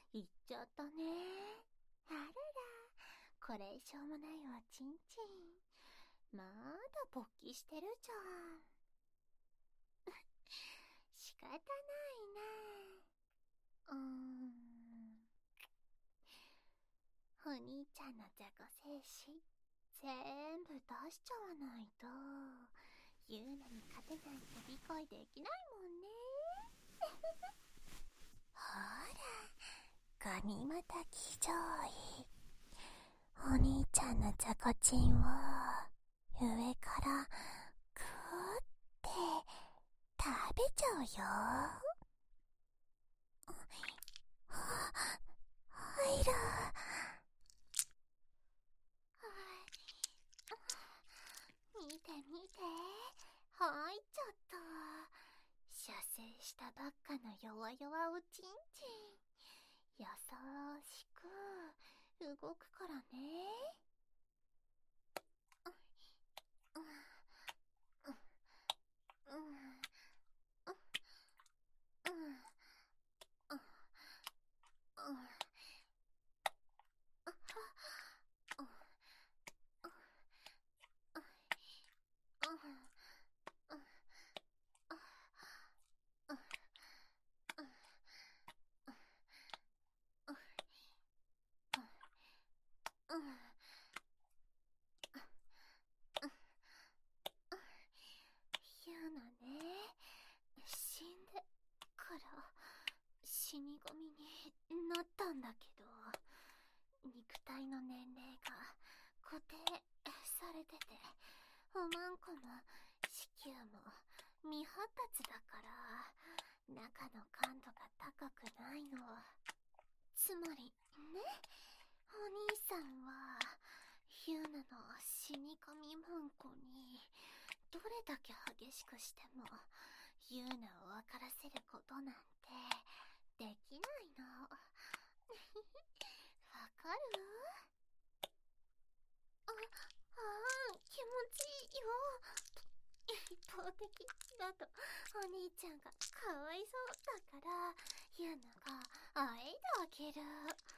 行っちゃったね。あらら、これしょうもないおちんちん。まだ勃起してるじゃん。仕方ないね。お兄ちゃんの雑魚精子全部出しちゃわないとユーナに勝てないって理解できないもんね。ほら、ガニ股騎乗位。お兄ちゃんの雑魚チンを上からグーって食べちゃうよ。入る。見て見て、入っちゃった。射精したばっかの弱々おちんちん。優しく動くからね。ユーナね、死んでから死に神になったんだけど、肉体の年齢が固定されてて、おまんこも子宮も未発達だから中の感度が高くないの。つまりね、お兄さんはユーナの死に神まんこにどれだけ激しくしてもユーナを分からせることなんてできないの。わかる？気持ちいいよ。一方的だとお兄ちゃんがかわいそうだからユーナがあえいであげる。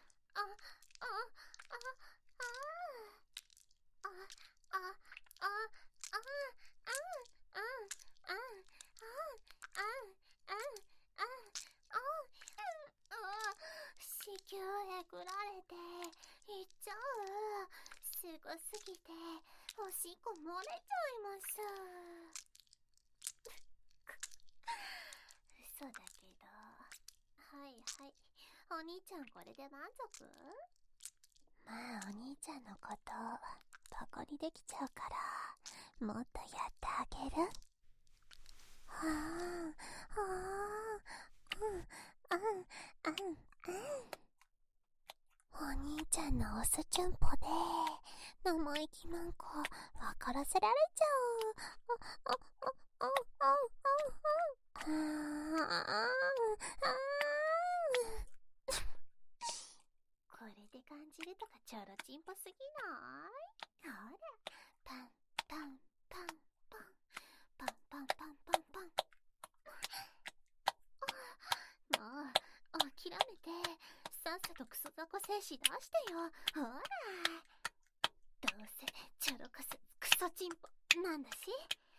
子宮へくられていっちゃう。すごすぎておしっこ漏れちゃいます。嘘だけど。はいはい、お兄ちゃんこれで満足？まあお兄ちゃんのことバカにできちゃうからもっとやってあげる。お兄ちゃんのオスチュンポで生意気まんこ分からせられちゃう。これで感じるとかちょろちんぽすぎない？ほら、パンパンパンパンパンパンパンパンパン。もう諦めてさっさとクソザコ精子出してよ。ほら、どうせちょろかすクソチンポなんだし。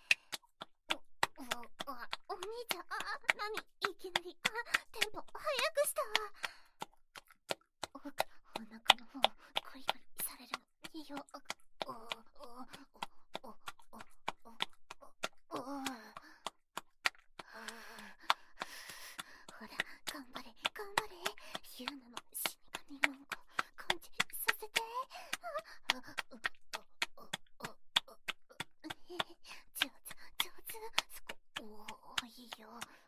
お兄ちゃん、何いきなりテンポ早くした。お腹の方コリコリされるのいいよ。ほら、頑張れ頑張れ。ユーナの死神まんこ感知させて。上手上手。いいよ。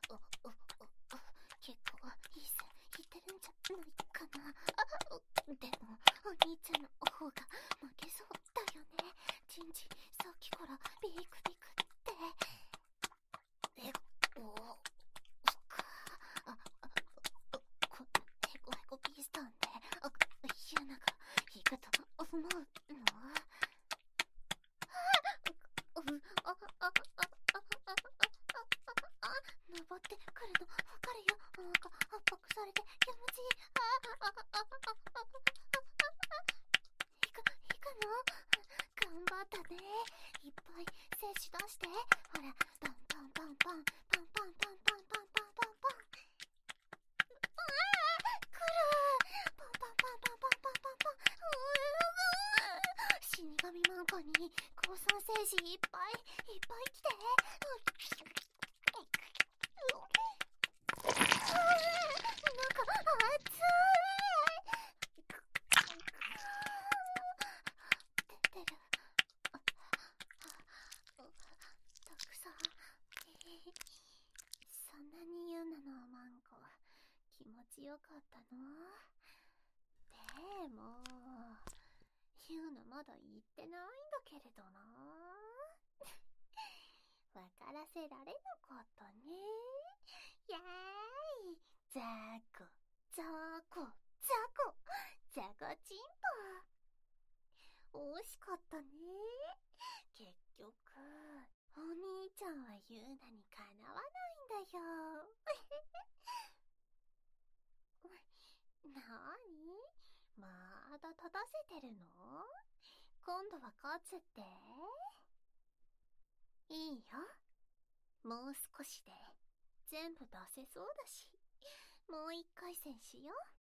結構いい線いってるんじゃないかな。でもお兄ちゃんの方が負けそうだよね。チンチンさっきからビクビクって。このヘコヘコピースタンでユーナが行くと思うの？登ってくるのわかるよ。なんか圧迫されて気持ちいい。 いくの？頑張ったね。いっぱい精子出して。ほら、パンパンパンパン、パンパンパンパンパンパンパンパン。来る。パンパンパンパンパンパンパンパン。死神マンコに降参精子いっぱいいっぱい来て。なんか熱い。出てる。たくさん。そんなに言うなの、マンコ。気持ちよかったの？でも言うのまだ言ってないんだけれどな。分からせられなかったね。やーい。ザコザコザコザコチンポ。惜しかったね。結局お兄ちゃんはユーナにかなわないんだよ。なーに？まだ立たせてるの？今度は勝つって？いいよ。もう少しで全部出せそうだし、もう一回戦しよう。